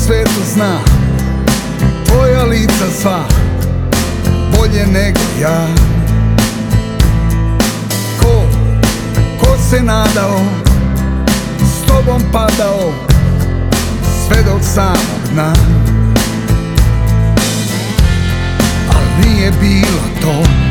svetu zna tvoja lica sva bolje nego ja. Ko se nadao, s tobom padao sve do samog dna. Al nije bilo to